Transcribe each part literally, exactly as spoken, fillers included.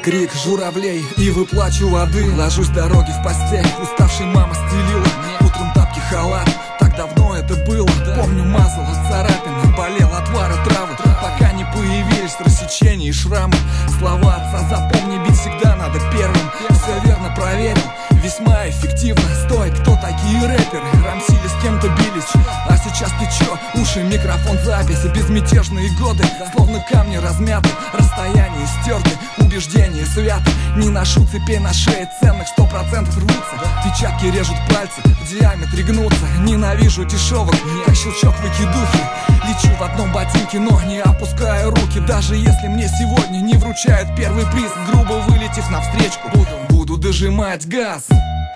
Крик журавлей и выплачу воды. Ложусь в дороге в постель, уставшей мама стелила. Утром тапки, халат, так давно это было. Помню, мазал от царапин, болел отвар и травы, пока не появились рассечения и шрамы. Слова отца запомни, бить всегда надо первым. Все верно проверил, весьма эффективно. Стой, кто такие рэперы? Рамсили, с кем-то бились. А сейчас ты чё? Уши, микрофон, записи. Безмятежные годы, словно камни размяты. Расстояние стерты, убеждения святы. Не ношу цепей на шее ценных, сто процентов рвутся. Печатки режут пальцы, в диаметре гнутся. Ненавижу дешевок, как щелчок выкидухи. Лечу в одном ботинке, но не опускаю руки. Даже если мне сегодня не вручают первый приз, грубо вылетев навстречку, буду, буду дожимать газ.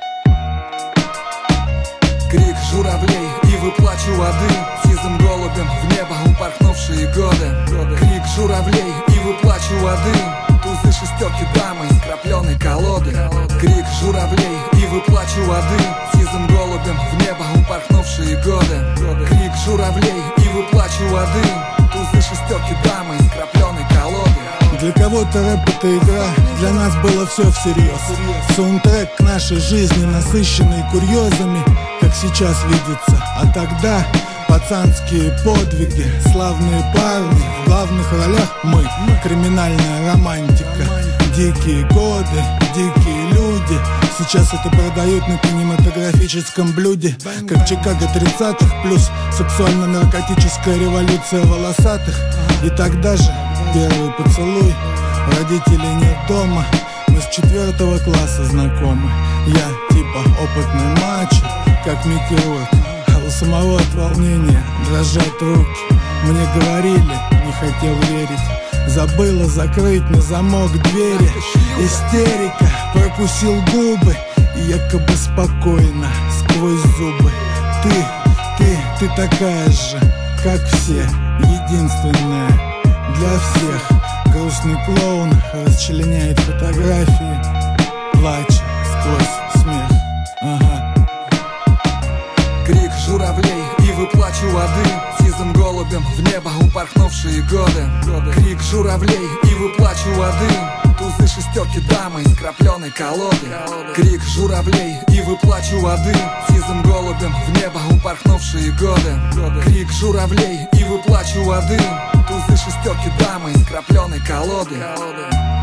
Крик журавлей и выплачу воды. Сизым голубем в небо упорхнувшие годы. Крик журавлей и выплачу воды. Тузы, шестерки, дамы из крапленой колоды. Крик журавлей и выплачу воды. Сизым голубем в небо упорхнувшие годы. Крик журавлей и выплачу воды. Тузы, шестерки, дамы из крапленой колоды. Для кого-то рэп это игра, для нас было все всерьез. Саундтрек к нашей жизни, насыщенный курьезами, как сейчас видится. А тогда пацанские подвиги, славные парни, в главных ролях мы, криминальная романтика. Дикие годы, дикие люди, сейчас это продают на кинематографическом блюде. Как Чикаго тридцатых, плюс сексуально-наркотическая революция волосатых. И тогда же первый поцелуй, родителей нет дома, мы с четвертого класса знакомы. Я типа опытный мачо, как Микки Рурк, а у самого от волнения дрожат руки. Мне говорили, не хотел верить, забыла закрыть на замок двери. Истерика, прокусил губы и якобы спокойно сквозь зубы. Ты, ты, ты такая же, как все, единственная для всех. Грустный клоун расчленяет фотографии, плача сквозь смех. Ага. Крик журавлей и выплачу воды. Сизым голубем в небо упорхнувшие годы. Крик журавлей и выплачу воды. Тузы, шестерки, дамы из крапленой колоды. Крик журавлей и выплачу воды. Сизым голубем в небо упорхнувшие годы. Крик журавлей и выплачу воды. Тузы, шестерки, дамы из крапленой колоды.